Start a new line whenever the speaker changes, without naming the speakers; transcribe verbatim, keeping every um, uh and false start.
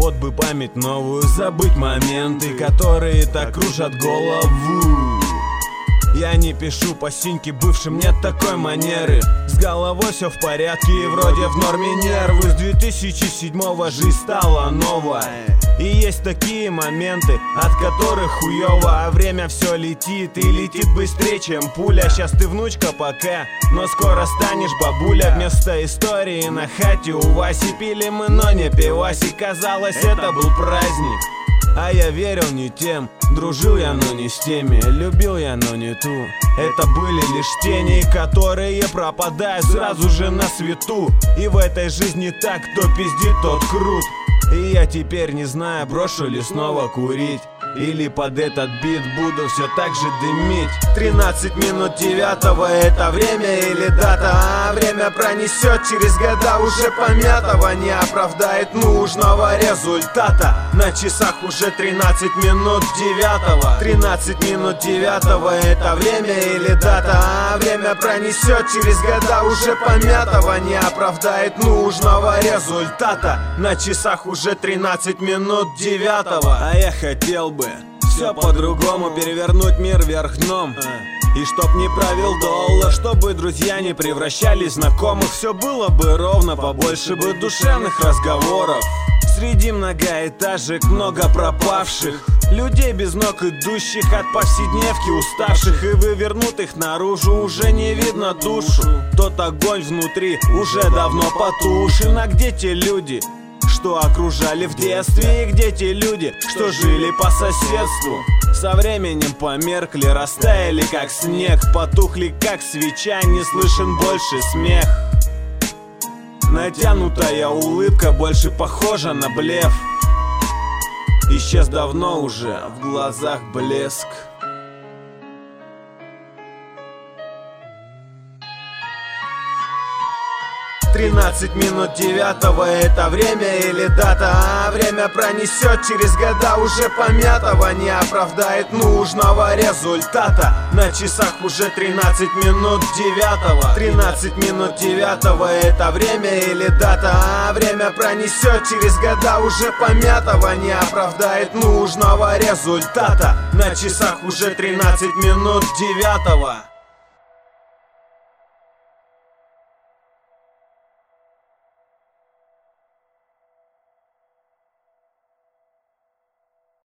Вот бы память новую, забыть моменты, которые так кружат голову. Я не пишу по синьке бывшим, нет такой манеры. С головой все в порядке и вроде в норме нервы. С две тысячи седьмого жизнь стала новая. И есть такие моменты, от которых хуёво. А время все летит и летит быстрее, чем пуля. Сейчас ты внучка пока, но скоро станешь бабуля. Вместо истории на хате у Васи пили мы, но не пиваси. Казалось, это был праздник, а я верил не тем. Дружил я, но не с теми. Любил я, но не ту. Это были лишь тени, которые пропадают сразу же на свету. И в этой жизни так, кто пиздит, тот крут. И я теперь не знаю, брошу ли снова курить, или под этот бит буду все так же дымить. Тринадцать минут девятого, это время или дата? А время пронесет через года уже помятого. Не оправдает нужного результата. На часах уже тринадцать минут девятого. Тринадцать минут девятого, это время или дата? А время пронесет через года уже помятого. Не оправдает нужного результата. На часах уже тринадцать минут девятого. А я хотел бы все по-другому, перевернуть мир вверх дном. И чтоб не правил доллар, чтобы друзья не превращались в знакомых. Все было бы ровно, побольше бы душевных разговоров. Среди многоэтажек много пропавших людей, без ног идущих от повседневки уставших. И вывернутых наружу уже не видно душу. Тот огонь внутри уже давно потушен. А где те люди, что окружали в детстве? И где те люди, что жили по соседству? Со временем померкли, растаяли как снег, потухли как свеча, не слышен больше смех. Натянутая улыбка больше похожа на блеф. Исчез давно уже в глазах блеск. Тринадцать минут девятого, это время или дата? А время пронесет через года уже помятого. Не оправдает нужного результата. На часах уже тринадцать минут девятого. Тринадцать минут девятого, это время или дата? А время пронесет через года уже помятого. Не оправдает нужного результата. На часах уже тринадцать минут девятого.